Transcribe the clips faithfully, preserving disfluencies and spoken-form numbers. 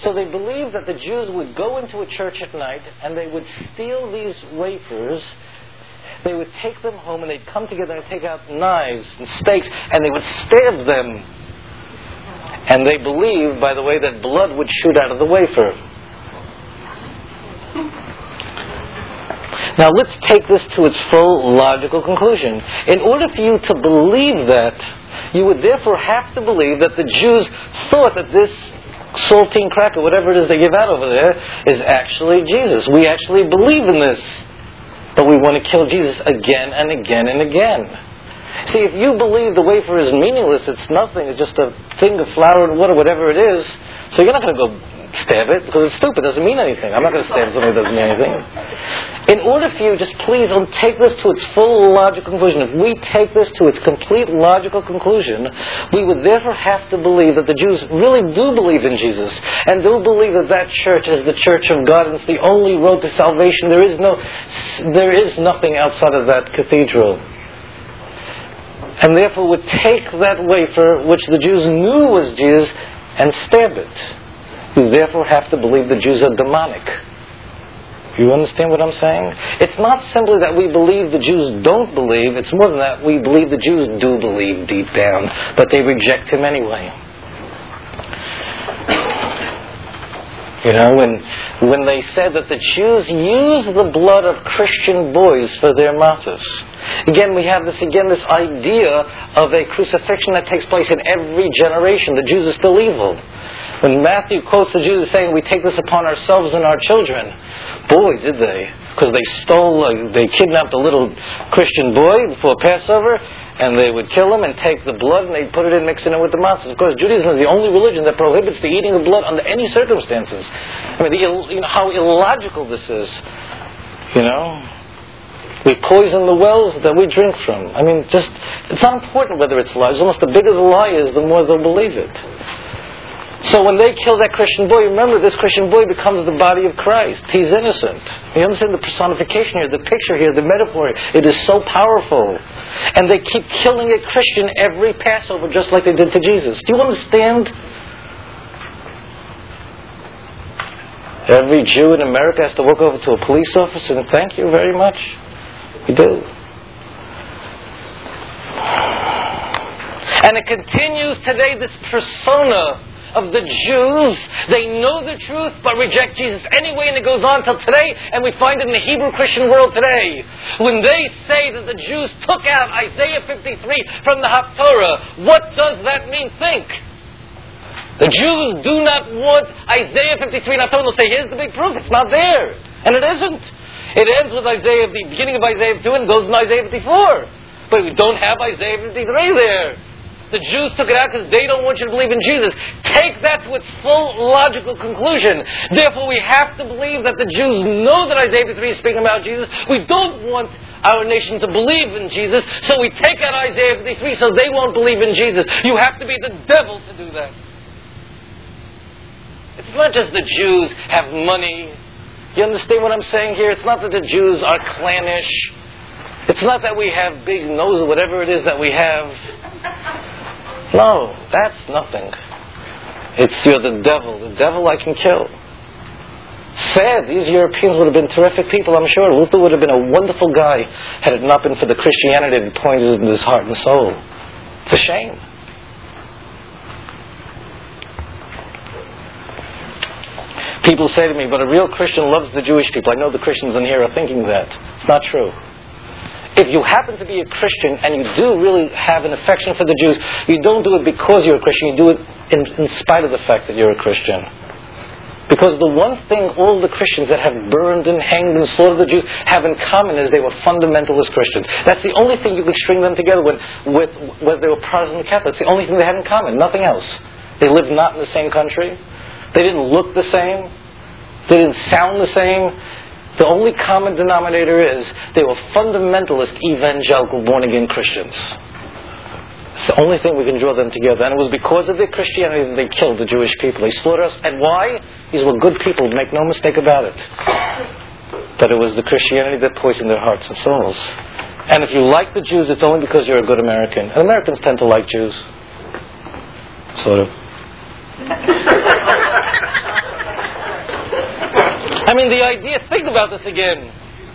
So they believed that the Jews would go into a church at night and they would steal these wafers. They would take them home and they'd come together and take out knives and stakes and they would stab them. And they believed, by the way, that blood would shoot out of the wafer. Now let's take this to its full logical conclusion. In order for you to believe that, you would therefore have to believe that the Jews thought that this saltine cracker, whatever it is they give out over there, is actually Jesus. We actually believe in this. But we want to kill Jesus again and again and again. See, if you believe the wafer is meaningless, it's nothing, it's just a thing of flour and water, whatever it is, so you're not going to go stab it, because it's stupid, it doesn't mean anything. I'm not going to stab something that doesn't mean anything. In order for you, just please don't take this to its full logical conclusion. If we take this to its complete logical conclusion, we would therefore have to believe that the Jews really do believe in Jesus, and do believe that that church is the church of God, and it's the only road to salvation. There is no, there is nothing outside of that cathedral. And therefore would take that wafer, which the Jews knew was Jesus, and stab it. You therefore have to believe the Jews are demonic. You understand what I'm saying? It's not simply that we believe the Jews don't believe, it's more than that, we believe the Jews do believe deep down, but they reject Him anyway. You know, when, when they said that the Jews use the blood of Christian boys for their martyrs. Again, we have this, again, this idea of a crucifixion that takes place in every generation. The Jews are still evil. When Matthew quotes the Jews saying, we take this upon ourselves and our children. Boy, did they. Because they stole, uh, they kidnapped a little Christian boy before Passover, and they would kill him and take the blood and they'd put it in, mixing it with the matzahs. Of course, Judaism is the only religion that prohibits the eating of blood under any circumstances. I mean, the, you know, how illogical this is. You know? We poison the wells that we drink from. I mean, just, it's not important whether it's lies. Almost the bigger the lie is, the more they'll believe it. So when they kill that Christian boy, remember, this Christian boy becomes the body of Christ. He's innocent. You understand the personification here, the picture here, the metaphor here. It is so powerful. And they keep killing a Christian every Passover, just like they did to Jesus. Do you understand? Every Jew in America has to walk over to a police officer and thank you very much. We do. And it continues today, this persona of the Jews. They know the truth but reject Jesus anyway, and it goes on till today, and we find it in the Hebrew Christian world today. When they say that the Jews took out Isaiah fifty-three from the Haftorah, what does that mean? Think. The Jews do not want Isaiah fifty-three in Haftorah. They'll say, here's the big proof. It's not there. And it isn't. It ends with Isaiah, the beginning of Isaiah two, and goes in Isaiah fifty-four. But we don't have Isaiah fifty-three there. The Jews took it out because they don't want you to believe in Jesus. Take that to its full logical conclusion. Therefore, we have to believe that the Jews know that Isaiah fifty-three is speaking about Jesus. We don't want our nation to believe in Jesus, so we take out Isaiah fifty-three so they won't believe in Jesus. You have to be the devil to do that. It's not just the Jews have money. You understand what I'm saying here? It's not that the Jews are clannish. It's not that we have big noses or whatever it is that we have. No, that's nothing. It's you're the devil. The devil I can kill. Sad, these Europeans would have been terrific people, I'm sure. Luther would have been a wonderful guy had it not been for the Christianity that pointed in his heart and soul. It's a shame. People say to me, but a real Christian loves the Jewish people. I know the Christians in here are thinking that. It's not true. If you happen to be a Christian and you do really have an affection for the Jews, you don't do it because you're a Christian, you do it in, in spite of the fact that you're a Christian. Because the one thing all the Christians that have burned and hanged and slaughtered the Jews have in common is they were fundamentalist Christians. That's the only thing you can string them together with, with whether they were Protestant or Catholic. It's the only thing they had in common, nothing else. They lived not in the same country. They didn't look the same. They didn't sound the same. The only common denominator is they were fundamentalist, evangelical, born-again Christians. It's the only thing we can draw them together. And it was because of their Christianity that they killed the Jewish people. They slaughtered us. And why? These were good people, make no mistake about it. But it was the Christianity that poisoned their hearts and souls. And if you like the Jews, it's only because you're a good American. And Americans tend to like Jews. Sort of. I mean, the idea, think about this again.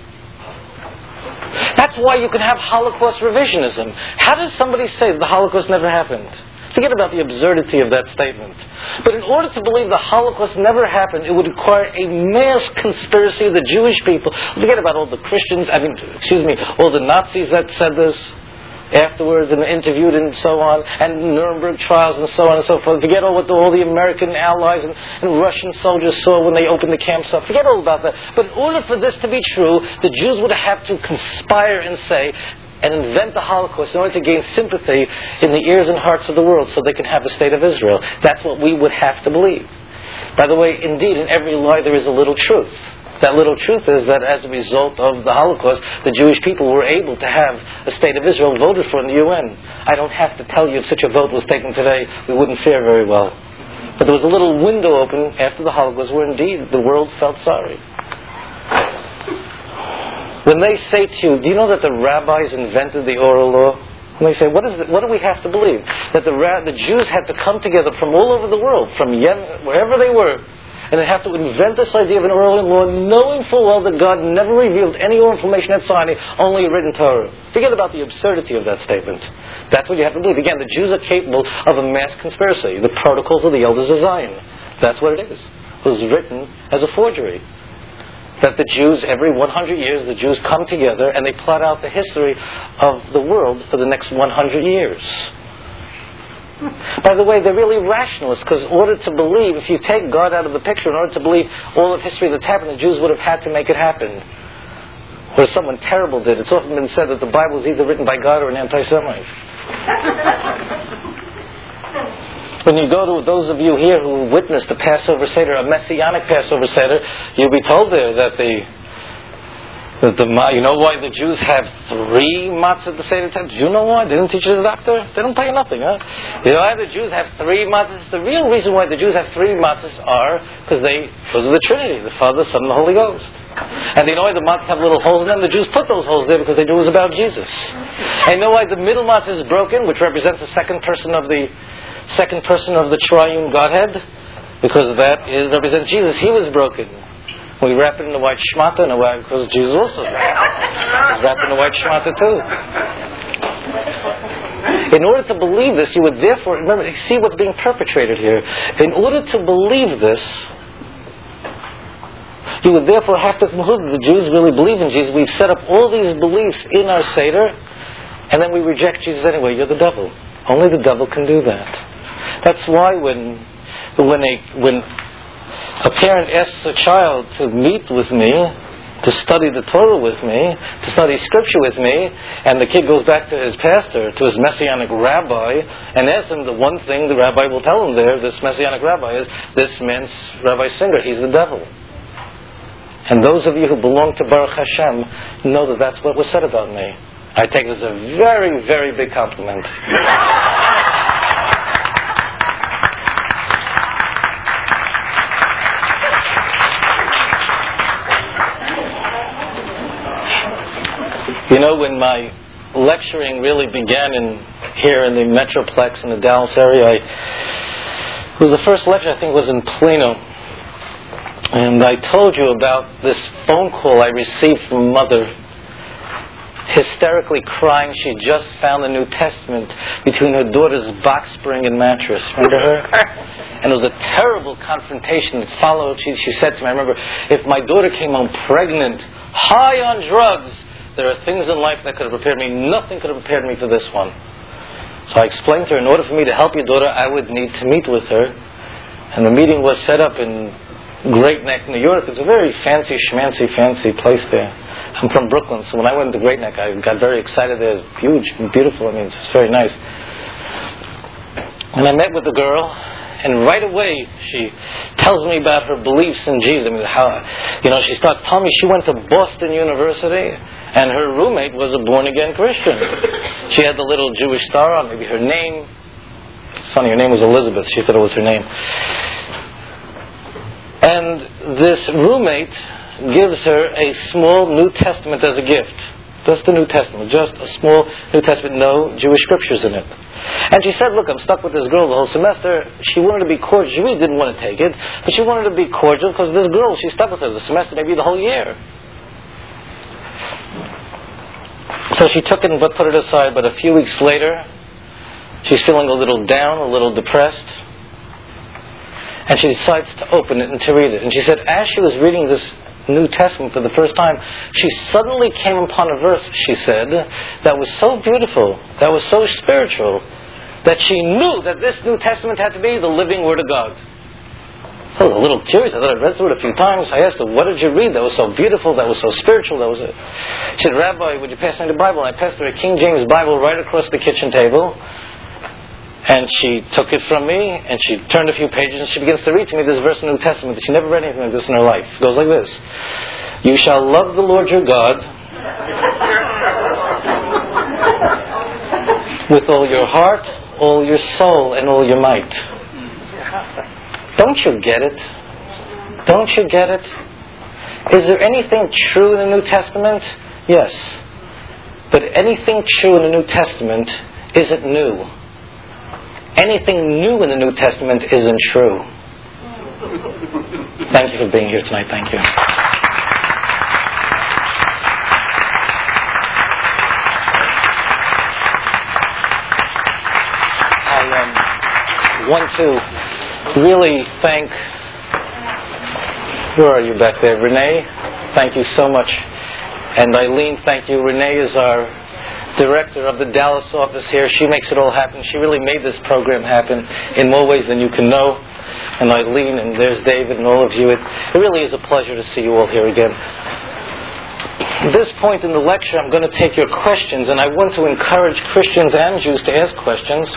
That's why you can have Holocaust revisionism. How does somebody say the Holocaust never happened? Forget about the absurdity of that statement. But in order to believe the Holocaust never happened, it would require a mass conspiracy of the Jewish people. Forget about all the Christians, I mean, excuse me, all the Nazis that said this afterwards and interviewed and so on, and Nuremberg trials and so on and so forth. Forget all what the, all the American allies and, and Russian soldiers saw when they opened the camps up. Forget all about that. But in order for this to be true, the Jews would have to conspire and say, and invent the Holocaust in order to gain sympathy in the ears and hearts of the world so they can have the state of Israel. That's what we would have to believe. By the way, indeed, in every lie there is a little truth. That little truth is that as a result of the Holocaust, the Jewish people were able to have a state of Israel voted for in the U N. I don't have to tell you if such a vote was taken today, we wouldn't fare very well. But there was a little window open after the Holocaust where indeed the world felt sorry. When they say to you, do you know that the rabbis invented the oral law? And they say, what is it, what do we have to believe? That the, ra- the Jews had to come together from all over the world, from Yemen, wherever they were, and they have to invent this idea of an oral law, knowing full well that God never revealed any oral information at Sinai, only a written Torah. Forget about the absurdity of that statement. That's what you have to believe. Again, the Jews are capable of a mass conspiracy. The Protocols of the Elders of Zion. That's what it is. It was written as a forgery. That the Jews, every one hundred years, the Jews come together and they plot out the history of the world for the next one hundred years. By the way, they're really rationalists, because in order to believe, if you take God out of the picture, in order to believe all of history that's happened, the Jews would have had to make it happen. Or someone terrible did. It's often been said that the Bible is either written by God or an anti-Semite. When you go to those of you here who witnessed the Passover Seder, a Messianic Passover Seder, you'll be told there that the That the, you know why the Jews have three matzahs at the Seder time? Do you know why? They didn't teach you the doctor? They don't tell you nothing, huh? You know why the Jews have three matzahs? The real reason why the Jews have three matzahs are because they, because of the Trinity, the Father, the Son, and the Holy Ghost. And you know why the matzahs have little holes in them? The Jews put those holes there because they knew it was about Jesus. And you know why the middle matzah is broken, which represents the second person of the second person of the triune Godhead? Because that is represents Jesus. He was broken. We wrap it in the white shmata, and white, because Jesus also wrapped in the white shmata too. In order to believe this, you would therefore, remember, see what's being perpetrated here. In order to believe this, you would therefore have to conclude that the Jews really believe in Jesus. We've set up all these beliefs in our Seder, and then we reject Jesus anyway. You're the devil. Only the devil can do that. That's why when, when a, when a parent asks a child to meet with me, to study the Torah with me, to study Scripture with me, and the kid goes back to his pastor, to his Messianic rabbi, and asks him the one thing the rabbi will tell him there, this Messianic rabbi, is, this man's Rabbi Singer, he's the devil. And those of you who belong to Baruch Hashem know that that's what was said about me. I take it as a very, very big compliment. You know, when my lecturing really began in here in the Metroplex in the Dallas area, I, it was the first lecture, I think, was in Plano. And I told you about this phone call I received from Mother, hysterically crying. She just found the New Testament between her daughter's box spring and mattress. Remember her? And it was a terrible confrontation that followed. She, she said to me, I remember, if my daughter came home pregnant, high on drugs, there are things in life that could have prepared me. Nothing could have prepared me for this one. So I explained to her, in order for me to help your daughter, I would need to meet with her. And the meeting was set up in Great Neck, New York. It's a very fancy, schmancy, fancy place there. I'm from Brooklyn, so when I went to Great Neck, I got very excited there. It's huge and beautiful. I mean, it's very nice. And I met with the girl, and right away she tells me about her beliefs in Jesus. I mean, how, you know, she starts telling me she went to Boston University, and her roommate was a born-again Christian. She had the little Jewish star on, maybe her name. It's funny, her name was Elizabeth. She thought it was her name. And this roommate gives her a small New Testament as a gift. Just the New Testament. Just a small New Testament. No Jewish scriptures in it. And she said, look, I'm stuck with this girl the whole semester. She wanted to be cordial. She really didn't want to take it. But she wanted to be cordial because this girl, she's stuck with her the semester, maybe the whole year. So she took it and put it aside. But a few weeks later, she's feeling a little down, a little depressed. And she decides to open it and to read it. And she said, as she was reading this New Testament for the first time, she suddenly came upon a verse, she said, that was so beautiful, that was so spiritual, that she knew that this New Testament had to be the living Word of God. I was a little curious. I thought I'd read through it a few times. I asked her, what did you read that was so beautiful, that was so spiritual? That was it. She said, Rabbi, would you pass me the Bible? And I passed her a King James Bible right across the kitchen table. And she took it from me, and she turned a few pages, and she begins to read to me this verse in the New Testament that she never read anything like this in her life. It goes like this. You shall love the Lord your God with all your heart, all your soul, and all your might. Don't you get it? Don't you get it? Is there anything true in the New Testament? Yes. But anything true in the New Testament isn't new. Anything new in the New Testament isn't true. Thank you for being here tonight. Thank you. I um, want to really thank... Where are you back there? Renee, thank you so much. And Eileen, thank you. Renee is our director of the Dallas office here. She makes it all happen. She really made this program happen in more ways than you can know. And Eileen, and there's David and all of you. It, it really is a pleasure to see you all here again. At this point in the lecture, I'm going to take your questions, and I want to encourage Christians and Jews to ask questions.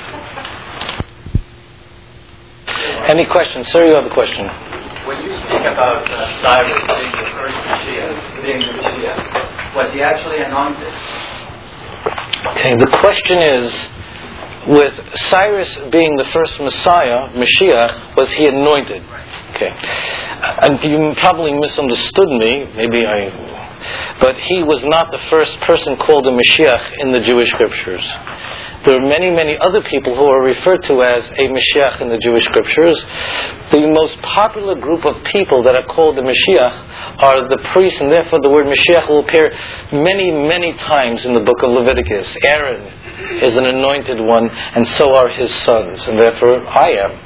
Any questions? Sir, you have a question. When you speak about uh, Cyrus being the first Mashiach, being the Mashiach, was he actually anointed? Okay, the question is, with Cyrus being the first Messiah, Mashiach, was he anointed? Okay. And you probably misunderstood me, maybe I... But he was not the first person called a Mashiach in the Jewish scriptures. There are many, many other people who are referred to as a Mashiach in the Jewish scriptures. The most popular group of people that are called the Mashiach are the priests, and therefore the word Mashiach will appear many, many times in the book of Leviticus. Aaron is an anointed one, and so are his sons, and therefore I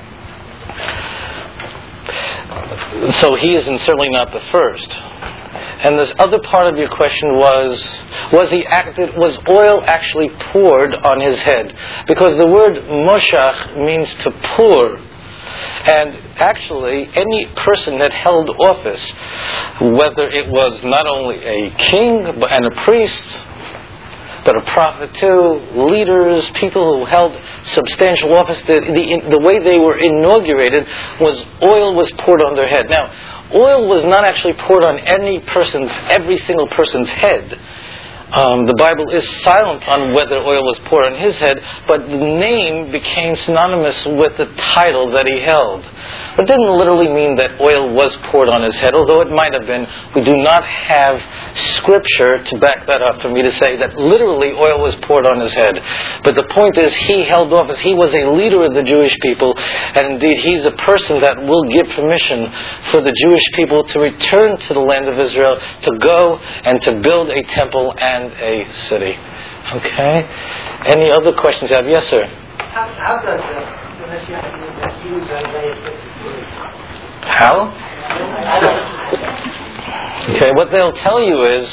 am. So he is certainly not the first. And this other part of your question was, was he acted, was oil actually poured on his head? Because the word moshach means to pour. And actually, any person that held office, whether it was not only a king and a priest, but a prophet too, leaders, people who held substantial office, the, the, the way they were inaugurated was oil was poured on their head. Now, oil was not actually poured on any person's, every single person's head. Um, the Bible is silent on whether oil was poured on his head, but the name became synonymous with the title that he held. It didn't literally mean that oil was poured on his head, although it might have been. We do not have scripture to back that up for me to say that literally oil was poured on his head. But the point is, he held office. He was a leader of the Jewish people, and indeed he's a person that will give permission for the Jewish people to return to the land of Israel, to go and to build a temple and a city. Okay? Any other questions you have? Yes, sir. How, how does uh, the Messiah use Isaiah fifty-three? How? Okay, what they'll tell you is...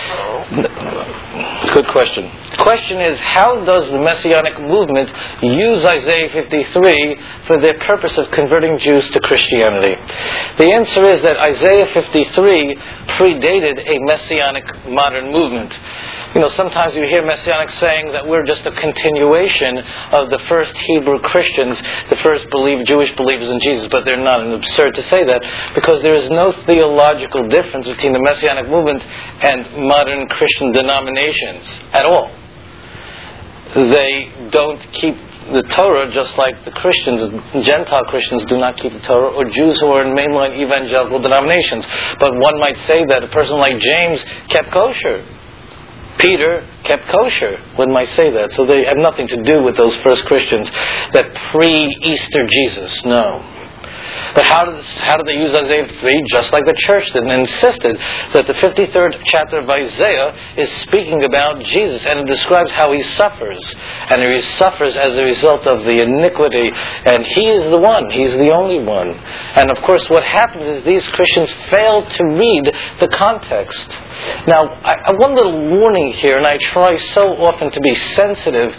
Good question. The question is, how does the Messianic movement use Isaiah fifty-three for their purpose of converting Jews to Christianity? The answer is that Isaiah fifty-three predated a Messianic modern movement. You know, sometimes you hear Messianics saying that we're just a continuation of the first Hebrew Christians, the first believe, Jewish believers in Jesus, but they're not. And it's absurd to say that, because there is no theological difference between the Messianic movement and modern Christian denominations at all. They don't keep the Torah just like the Christians, Gentile Christians do not keep the Torah, or Jews who are in mainline evangelical denominations. But one might say that a person like James kept kosher. Peter kept kosher. One might say that. So they have nothing to do with those first Christians, that pre-Easter Jesus. No. But how did, how did they use Isaiah three? Just like the church did, and insisted that the fifty-third chapter of Isaiah is speaking about Jesus, and it describes how he suffers. And he suffers as a result of the iniquity, and he is the one, he's the only one. And of course what happens is these Christians fail to read the context. Now, I, one little warning here, and I try so often to be sensitive,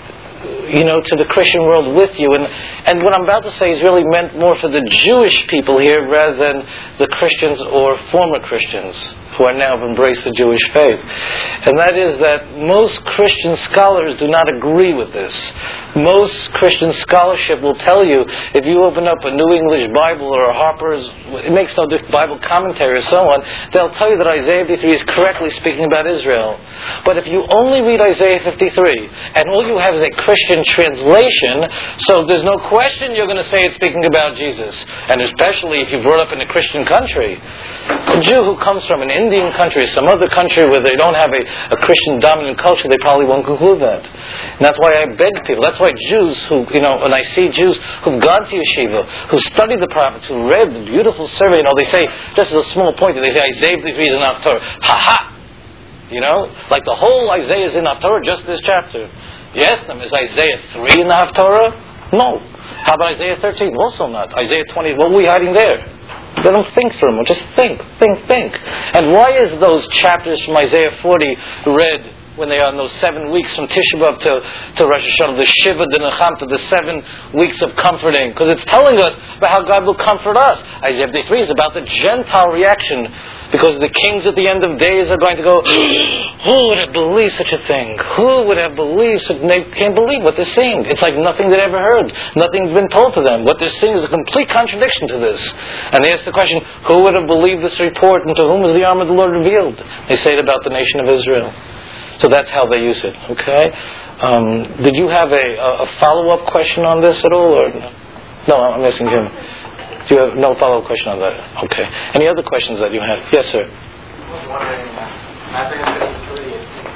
you know, to the Christian world with you. And, and what I'm about to say is really meant more for the Jewish people here rather than the Christians or former Christians who are now have embraced the Jewish faith. And that is that most Christian scholars do not agree with this. Most Christian scholarship will tell you, if you open up a New English Bible or a Harper's, it makes no difference, Bible commentary or so on, they'll tell you that Isaiah fifty-three is correctly speaking about Israel. But if you only read Isaiah fifty-three, and all you have is a Christian translation, so there's no question you're going to say it's speaking about Jesus. And especially if you've grown up in a Christian country. A Jew who comes from an Indian country, some other country where they don't have a, a Christian dominant culture, they probably won't conclude that. And that's why I beg people, that's why Jews who, you know, when I see Jews who've gone to yeshiva, who studied the prophets, who read the beautiful survey, you know, they say, just as a small point, they say Isaiah fifty-three is in Haftorah. Ha ha! You know, like the whole Isaiah is in Haftorah, just this chapter. You ask them, is Isaiah three in the Haftorah? No. How about Isaiah thirteen? Also not. Isaiah twenty, what were we hiding there? They don't think for a moment. Just think, think, think. And why is those chapters from Isaiah forty read when they are in those seven weeks from Tisha B'Av to, to Rosh Hashanah, the Shiva, the Nechamta, the seven weeks of comforting? Because it's telling us about how God will comfort us. Isaiah fifty-three is about the Gentile reaction, because the kings at the end of days are going to go, who would have believed such a thing? Who would have believed such? They can't believe what they're seeing. It's like nothing they'd ever heard. Nothing's been told to them. What they're seeing is a complete contradiction to this. And they ask the question, who would have believed this report, and to whom was the arm of the Lord revealed? They say it about the nation of Israel. So that's how they use it. Okay? Um, did you have a, a follow-up question on this at all? Or no? No, I'm asking him. Do you have no follow-up question on that? Okay. Any other questions that you have? Yes, sir. I was wondering, uh, Isaiah fifty-three,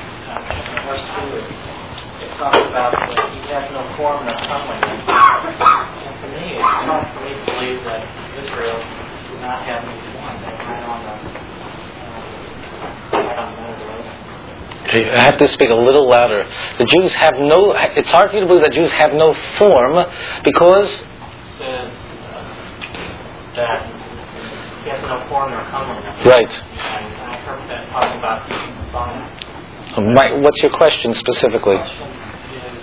uh, verse two, it talks about that he has no form nor comeliness. And for me, it's hard for me to believe that Israel did not have any form. They right on the, uh, right on the middle road. Okay, I have to speak a little louder. The Jews have no, it's hard for you to believe that Jews have no form because? It says uh, that he has no form nor comeliness. Right. And I heard that talking about the Messiah. My, what's your question specifically? The question is,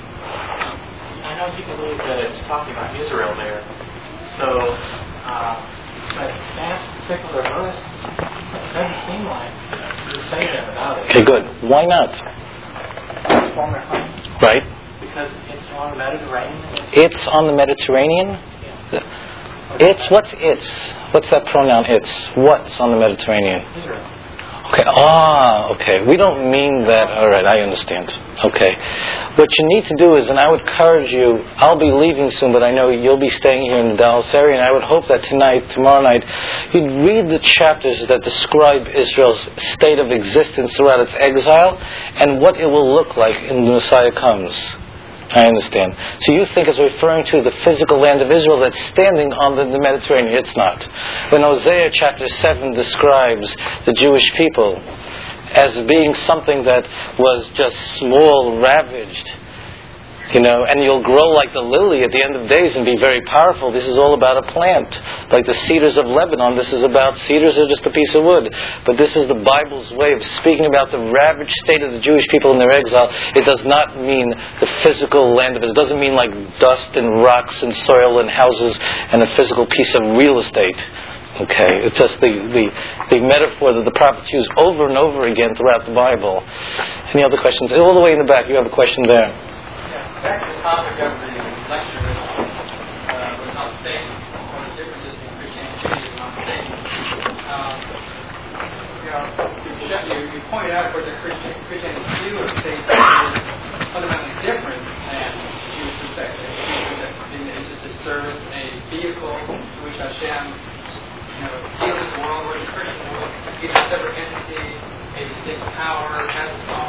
I know you believe that it's talking about Israel there. So, uh, but that particular verse, it doesn't seem like you say that about it. Okay, good. Why not? Form or comeliness. Right. Because it's on the Mediterranean. It's on the Mediterranean? Yeah. It's, what's it's? What's that pronoun it's? What's on the Mediterranean? Israel. Okay, ah, okay. We don't mean that. All right, I understand. Okay. What you need to do is, and I would encourage you, I'll be leaving soon, but I know you'll be staying here in the Dallas area, and I would hope that tonight, tomorrow night, you'd read the chapters that describe Israel's state of existence throughout its exile, and what it will look like when the Messiah comes. I understand. So you think it's referring to the physical land of Israel that's standing on the, the Mediterranean. It's not. When Hosea chapter seven describes the Jewish people as being something that was just small, ravaged, you know, and you'll grow like the lily at the end of days and be very powerful. This is all about a plant. Like the cedars of Lebanon, this is about, cedars are just a piece of wood. But this is the Bible's way of speaking about the ravaged state of the Jewish people in their exile. It does not mean the physical land of it. It doesn't mean like dust and rocks and soil and houses and a physical piece of real estate. Okay, it's just the, the, the metaphor that the prophets use over and over again throughout the Bible. Any other questions? All the way in the back, you have a question there. Back to the topic of the lecture, uh, was not stating one of the differences between Christianity and Judaism, not stating. Um, you know, you, you pointed out, of course, that Christian, Christianity view of faith is fundamentally different than Jewish perspective. It's just a service, a vehicle to which Hashem, you know, deals with the world, where the Christian world is a separate entity, a distinct power, has its own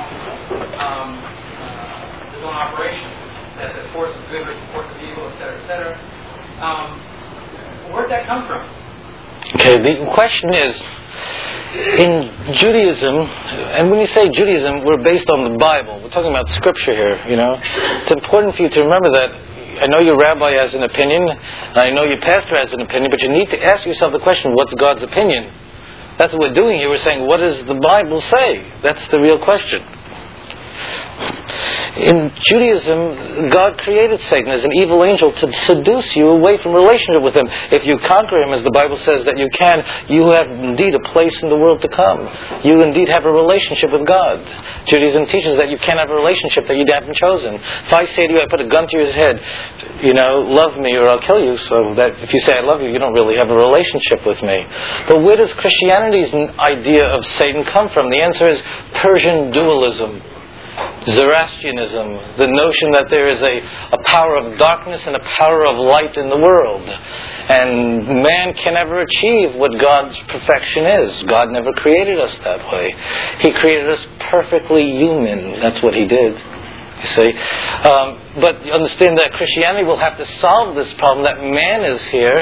own operation, that the force of good versus the force of evil, et cetera, et cetera. Um, where'd that come from? Okay, the question is, in Judaism, and when you say Judaism, we're based on the Bible. We're talking about Scripture here, you know. It's important for you to remember that. I know your rabbi has an opinion, and I know your pastor has an opinion, but you need to ask yourself the question, what's God's opinion? That's what we're doing here. We're saying, what does the Bible say? That's the real question. In Judaism, God created Satan as an evil angel to seduce you away from relationship with Him. If you conquer him, as the Bible says that you can, you have indeed a place in the world to come. You indeed have a relationship with God. Judaism teaches that you can't have a relationship that you haven't chosen. If I say to you, I put a gun to your head, you know, love me or I'll kill you, so that if you say I love you, you don't really have a relationship with me. But where does Christianity's idea of Satan come from? The answer is Persian dualism. Zoroastrianism, the notion that there is a, a power of darkness and a power of light in the world. And man can never achieve what God's perfection is. God never created us that way. He created us perfectly human. That's what He did. You see? Um, but you understand that Christianity will have to solve this problem, that man is here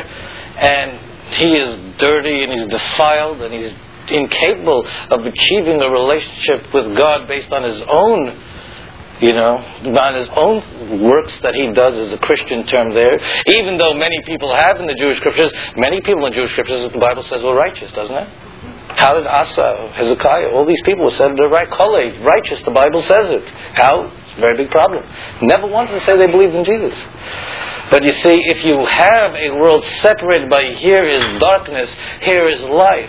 and he is dirty and he's defiled and he's incapable of achieving a relationship with God based on his own, you know, on his own works that he does, is a Christian term there. Even though many people have in the Jewish Scriptures, many people in the Jewish Scriptures, the Bible says, were righteous, doesn't it? How did Asa, Hezekiah, all these people were said they're right, righteous, the Bible says it. How? It's a very big problem. Never once to say they believed in Jesus. But you see, if you have a world separated by here is darkness, here is life,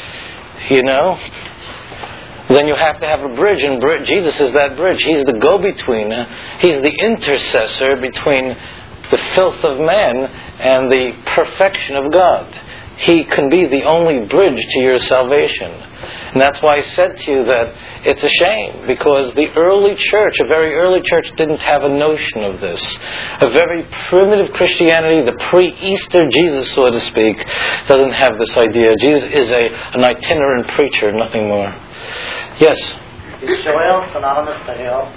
you know, then you have to have a bridge, and Jesus is that bridge. He's the go-between. He's the intercessor between the filth of man and the perfection of God. He can be the only bridge to your salvation. And that's why I said to you that it's a shame, because the early church, a very early church, didn't have a notion of this. A very primitive Christianity, the pre-Easter Jesus, so to speak, doesn't have this idea. Jesus is a, an itinerant preacher, nothing more. Yes? Is Sheol synonymous to hell?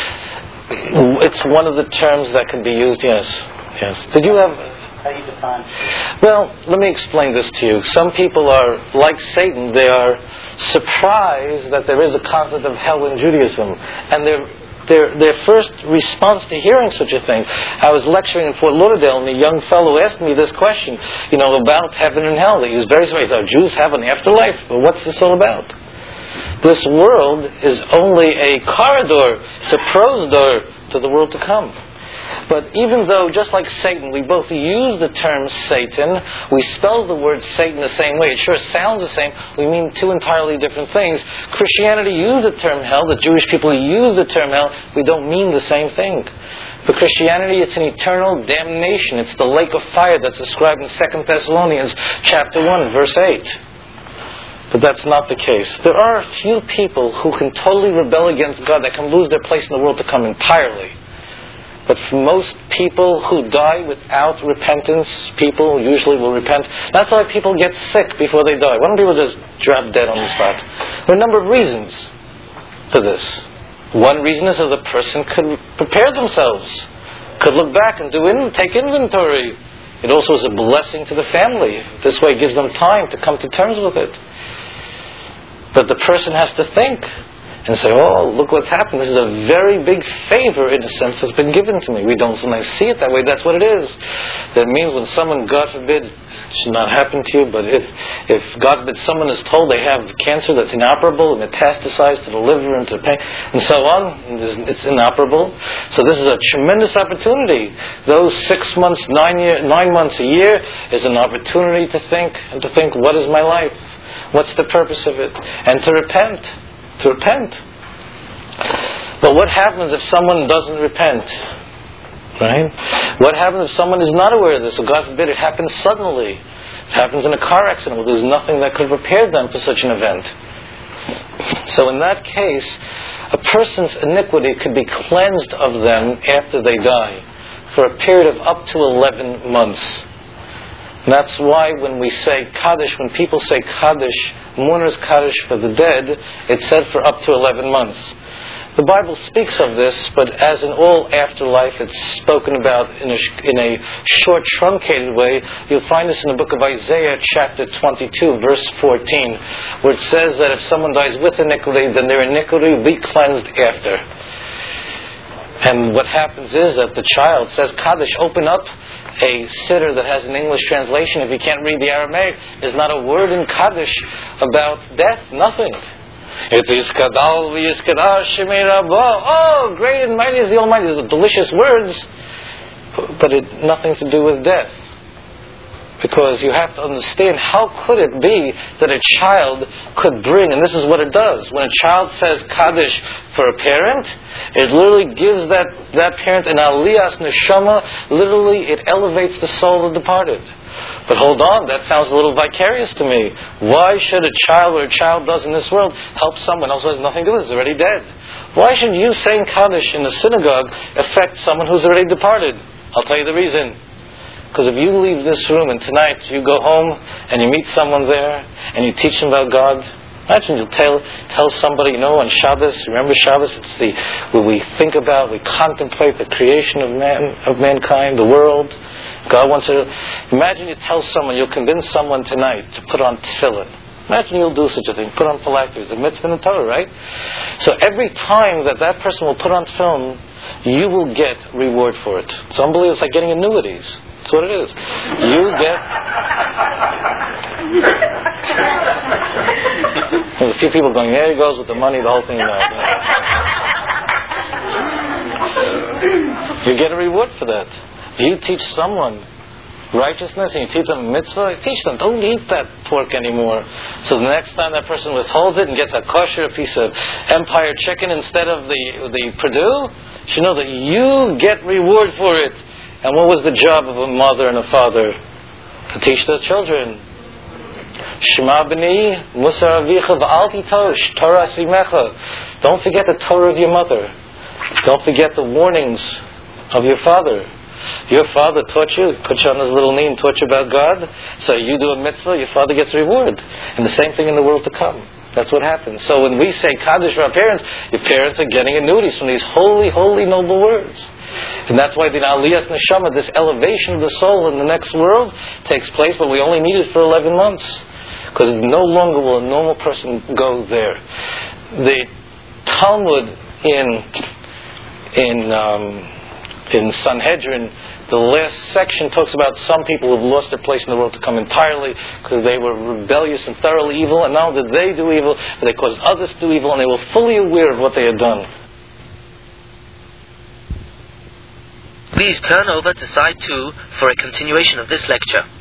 It's one of the terms that can be used, yes. Yes. Did you have... How do you define it? Well, let me explain this to you. Some people are, like Satan, they are surprised that there is a concept of hell in Judaism. And their, their, their first response to hearing such a thing, I was lecturing in Fort Lauderdale, and a young fellow asked me this question, you know, about heaven and hell. He was very surprised. Oh, Jews have an afterlife? Well, what's this all about? This world is only a corridor, it's a prose door to the world to come. But even though, just like Satan, we both use the term Satan, we spell the word Satan the same way. It sure sounds the same. We mean two entirely different things. Christianity used the term hell. The Jewish people use the term hell. We don't mean the same thing. For Christianity, it's an eternal damnation. It's the lake of fire that's described in Second Thessalonians chapter one, verse eight. But that's not the case. There are a few people who can totally rebel against God, that can lose their place in the world to come entirely. But for most people who die without repentance, people usually will repent. That's why people get sick before they die. Why don't people just drop dead on the spot? There are a number of reasons for this. One reason is that the person could prepare themselves, could look back and do in, take inventory. It also is a blessing to the family. This way it gives them time to come to terms with it. But the person has to think and say, oh, look what's happened. This is a very big favor, in a sense, that's been given to me. We don't sometimes see it that way. That's what it is. That means when someone, God forbid, it should not happen to you, but if, if God forbid, someone is told they have cancer that's inoperable and metastasized to the liver and to the pain, and so on, and it's inoperable. So this is a tremendous opportunity. Those six months, nine, year, nine months, a year is an opportunity to think, and to think, what is my life? What's the purpose of it? And to repent. To repent. But what happens if someone doesn't repent? Right? What happens if someone is not aware of this? So God forbid it happens suddenly. It happens in a car accident. Well, there's nothing that could prepare them for such an event. So in that case, a person's iniquity could be cleansed of them after they die for a period of up to eleven months. And that's why when we say Kaddish, when people say Kaddish, mourner's Kaddish for the dead, it's said for up to eleven months. The Bible speaks of this, but as in all afterlife, it's spoken about in a, in a short, truncated way. You'll find this in the book of Isaiah, chapter twenty-two, verse fourteen, where it says that if someone dies with iniquity, then their iniquity will be cleansed after. And what happens is that the child says, Kaddish, open up a siddur that has an English translation. If you can't read the Aramaic, there's not a word in Kaddish about death, nothing. It is Kadal v'yiskadash shemei Rabbah. Oh, great and mighty is the Almighty. These are delicious words, but it nothing to do with death. Because you have to understand, how could it be that a child could bring, and this is what it does, when a child says Kaddish for a parent, it literally gives that, that parent an aliyas neshama, literally it elevates the soul of the departed. But hold on, that sounds a little vicarious to me. Why should a child, or a child does in this world, help someone else who has nothing to do with it, is already dead? Why should you saying Kaddish in the synagogue affect someone who's already departed? I'll tell you the reason. Because if you leave this room and tonight you go home and you meet someone there and you teach them about God, imagine you tell tell somebody, you know, on Shabbos, remember Shabbos, it's the where we think about, we contemplate the creation of man, of mankind, the world. God wants to. Imagine you tell someone, you'll convince someone tonight to put on tefillin. Imagine you'll do such a thing, put on phylacteries, a mitzvah in the Torah, right? So every time that that person will put on tefillin, you will get reward for it. It's unbelievable. It's like getting annuities. That's what it is. You get... There's a few people going, there he goes with the money, the whole thing. You get a reward for that. You teach someone righteousness and you teach them mitzvah, teach them, don't eat that pork anymore. So the next time that person withholds it and gets a kosher, a piece of Empire chicken instead of the, the Purdue, you should know that you get reward for it. And what was the job of a mother and a father? To teach their children. Shema b'ni, musar avicha v'al titosh, Torah simecha. Don't forget the Torah of your mother. Don't forget the warnings of your father. Your father taught you, put you on his little knee and taught you about God. So you do a mitzvah, your father gets reward. And the same thing in the world to come. That's what happens. So when we say Kaddish for our parents, your parents are getting annuities from these holy, holy, noble words. And that's why the aliyas neshama, this elevation of the soul in the next world, takes place, but we only need it for eleven months. Because no longer will a normal person go there. The Talmud in in um, in Sanhedrin, the last section talks about some people who've lost their place in the world to come entirely because they were rebellious and thoroughly evil, and not only did they do evil, but they caused others to do evil, and they were fully aware of what they had done. Please turn over to side two for a continuation of this lecture.